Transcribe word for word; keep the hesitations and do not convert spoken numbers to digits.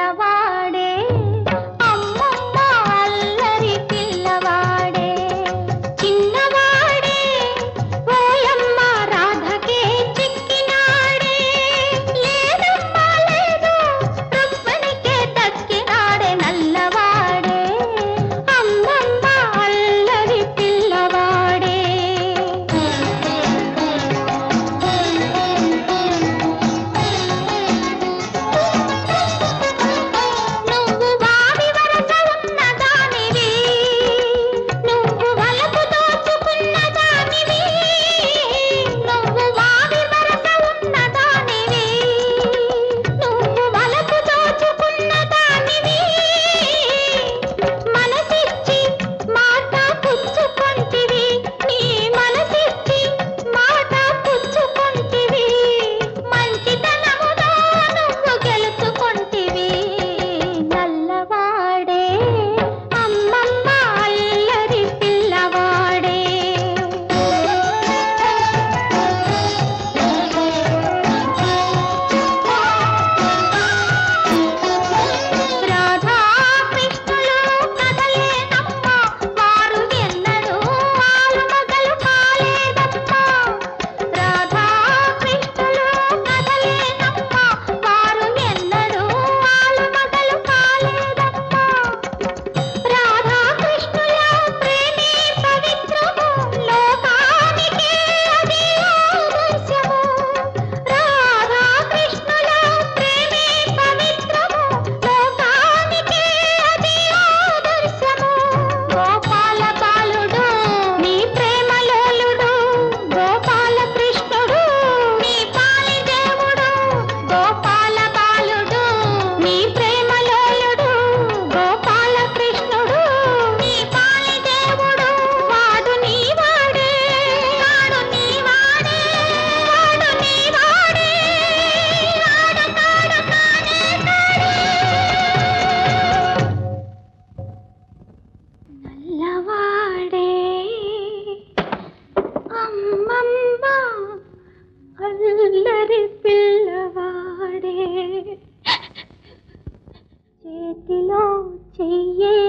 నల్లవాడే అమ్మమ్మ అల్లరి పిల్లవాడే చిన్నవాడే ఓయమ్మ రాధకే చిక్కినాడే లేదమ్మా లేదు రుక్మిణికే దక్కినాడే నల్లవాడే అమ్మమ్మ అల్లరి పిల్లవాడే నువ్వు వాడి వరస ఉన్నదానివి నువ్వు వలకు దోచుకున్నదానివి నువ్వు వాడి వరస ఉన్నదానివి నువ్వు వలకు దోచుకున్నదానివి మనసిచ్చి మాట పుచ్చుకొంటివి నీ మనసిచ్చి మాట పుచ్చుకొంటివి మంచితనముతో నువ్వు గెలుచుకొంటివి నల్లవాడే అమ్మమ్మ అల్లరి పిల్లవాడే రాధా కృష్ణులు కదలేనమ్మ వారు ఎన్నడూ ఆలుమగలు కాలేదమ్మ రాధా కృష్ణులు కదలేనమ్మ వారు ఎన్నడూ ఆలుమగలు కాలేదమ్మ రాధా కృష్ణుల ప్రేమే పవిత్రము లోకానికే అది ఆదర్శము రాధా కృష్ణుల ప్రేమే పవిత్రము లోకానికే అది ఆదర్శము గోపాల బాలుడు నీ ప్రేమలోలుడు గోపాల కృష్ణుడు నీ పాలి దేవుడు గోపాల బాలుడు నీ ప్రేమలోలుడు గోపాల కృష్ణుడు నీ పాలి దేవుడు వాడు నీ వాడే వాడు నీ వాడే వాడు నీ వాడే వాడు కాడు కానే కాడే నల్లవాడే అమ్మమ్మ అల్లరి పిల్లవాడే చేతిలో చెయ్యే